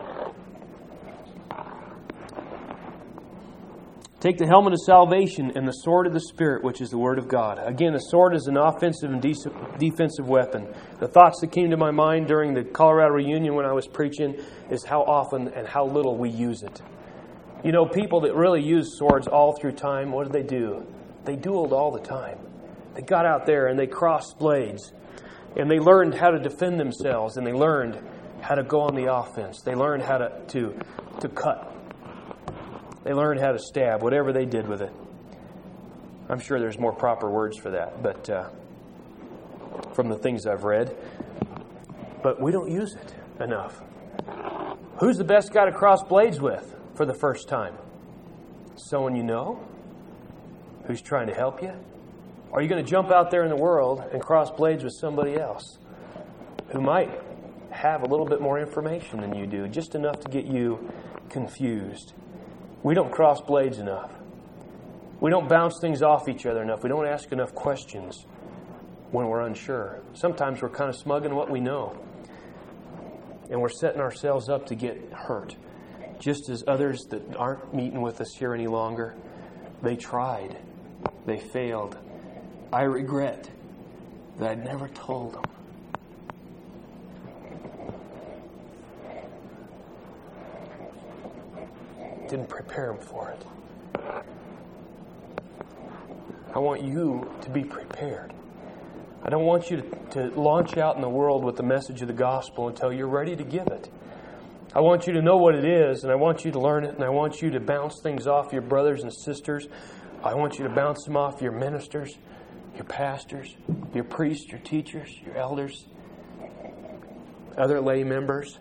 Take the helmet of salvation and the sword of the Spirit, which is the Word of God. Again, the sword is an offensive and defensive weapon. The thoughts that came to my mind during the Colorado reunion when I was preaching is how often and how little we use it. People that really use swords all through time, what do? They dueled all the time. They got out there and they crossed blades. And they learned how to defend themselves, and they learned how to go on the offense. They learned how to cut. They learned how to stab, whatever they did with it. I'm sure there's more proper words for that, but from the things I've read. But we don't use it enough. Who's the best guy to cross blades with for the first time? Someone you know? Who's trying to help you? Or are you going to jump out there in the world and cross blades with somebody else who might have a little bit more information than you do, just enough to get you confused? We don't cross blades enough. We don't bounce things off each other enough. We don't ask enough questions when we're unsure. Sometimes we're kind of smug in what we know. And we're setting ourselves up to get hurt. Just as others that aren't meeting with us here any longer, they tried. They failed. I regret that I never told them. Didn't prepare them for it. I want you to be prepared. I don't want you to launch out in the world with the message of the gospel until you're ready to give it. I want you to know what it is, and I want you to learn it, and I want you to bounce things off your brothers and sisters. I want you to bounce them off your ministers, your pastors, your priests, your teachers, your elders, other lay members.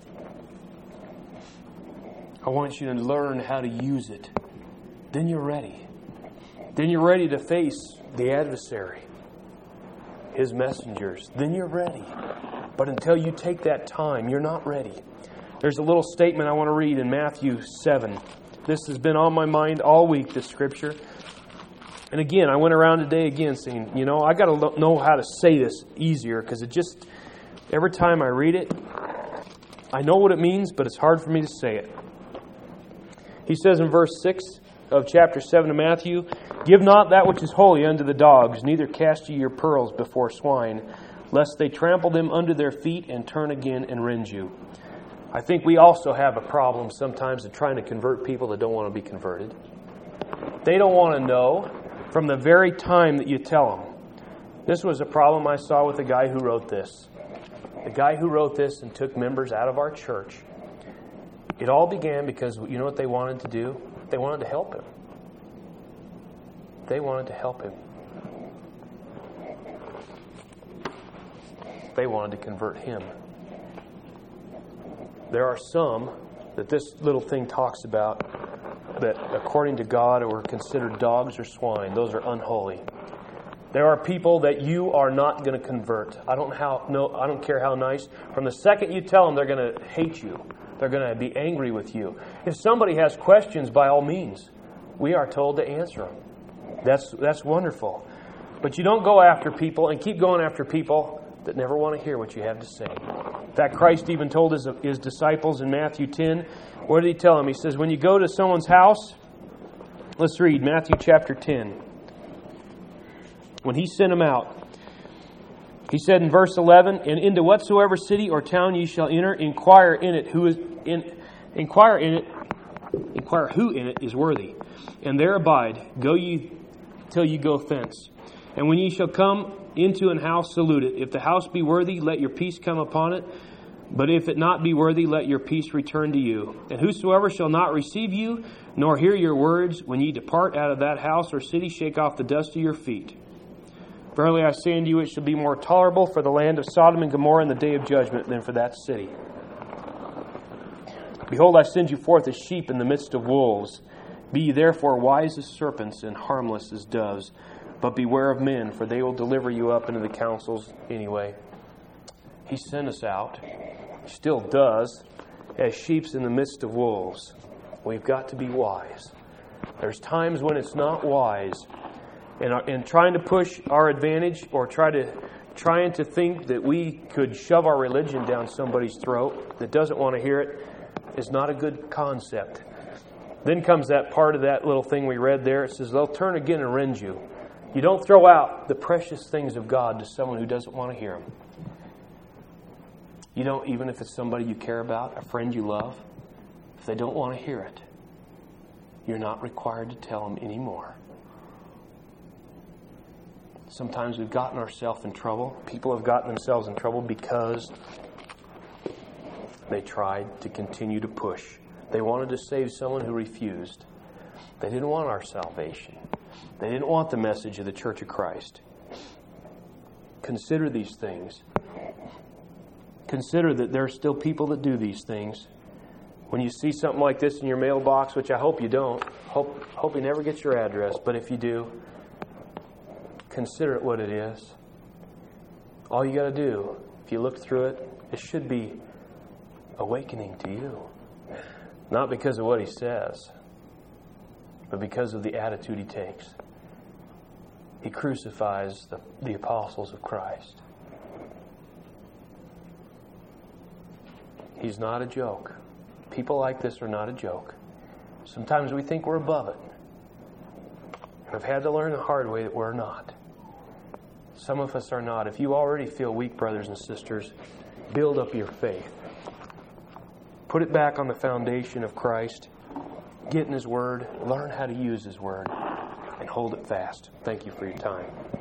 I want you to learn how to use it. Then you're ready. Then you're ready to face the adversary, his messengers. Then you're ready. But until you take that time, you're not ready. There's a little statement I want to read in Matthew 7. This has been on my mind all week, this scripture. And again, I went around today again saying, I got to know how to say this easier, because it just, every time I read it, I know what it means, but it's hard for me to say it. He says in verse 6 of chapter 7 of Matthew, "Give not that which is holy unto the dogs, neither cast ye your pearls before swine, lest they trample them under their feet and turn again and rend you." I think we also have a problem sometimes of trying to convert people that don't want to be converted. They don't want to know from the very time that you tell them. This was a problem I saw with the guy who wrote this. The guy who wrote this and took members out of our church. It all began because you know what they wanted to do? They wanted to help him. They wanted to help him. They wanted to convert him. There are some that this little thing talks about that, according to God, are considered dogs or swine. Those are unholy. There are people that you are not going to convert. I don't care how nice. From the second you tell them, they're going to hate you. They're going to be angry with you. If somebody has questions, by all means, we are told to answer them. That's wonderful. But you don't go after people and keep going after people that never want to hear what you have to say. In fact, Christ even told his disciples in Matthew 10, what did he tell them? He says, when you go to someone's house, let's read Matthew chapter 10. When he sent them out, he said in verse 11, "And into whatsoever city or town ye shall enter, inquire who in it is worthy, and there abide. Go ye till ye go thence. And when ye shall come into an house, salute it. If the house be worthy, let your peace come upon it. But if it not be worthy, let your peace return to you. And whosoever shall not receive you, nor hear your words, when ye depart out of that house or city, shake off the dust of your feet. Verily I say unto you, it shall be more tolerable for the land of Sodom and Gomorrah in the day of judgment than for that city. Behold, I send you forth as sheep in the midst of wolves. Be ye therefore wise as serpents and harmless as doves. But beware of men, for they will deliver you up into the councils anyway." He sent us out. He still does, as sheep in the midst of wolves. We've got to be wise. There's times when it's not wise. And trying to push our advantage or trying to think that we could shove our religion down somebody's throat that doesn't want to hear it is not a good concept. Then comes that part of that little thing we read there. It says, they'll turn again and rend you. You don't throw out the precious things of God to someone who doesn't want to hear them. You don't, even if it's somebody you care about, a friend you love, if they don't want to hear it, you're not required to tell them anymore. Sometimes we've gotten ourselves in trouble. People have gotten themselves in trouble because they tried to continue to push. They wanted to save someone who refused. They didn't want our salvation. They didn't want the message of the Church of Christ. Consider these things. Consider that there are still people that do these things. When you see something like this in your mailbox, which I hope you don't, hope you never get your address, but if you do, consider it what it is. All you got to do, if you look through it, it should be awakening to you. Not because of what he says, but because of the attitude he takes. He crucifies the apostles of Christ. He's not a joke. People like this are not a joke. Sometimes we think we're above it. And I've had to learn the hard way that we're not. Some of us are not. If you already feel weak, brothers and sisters, build up your faith. Put it back on the foundation of Christ. Get in His Word. Learn how to use His Word. And hold it fast. Thank you for your time.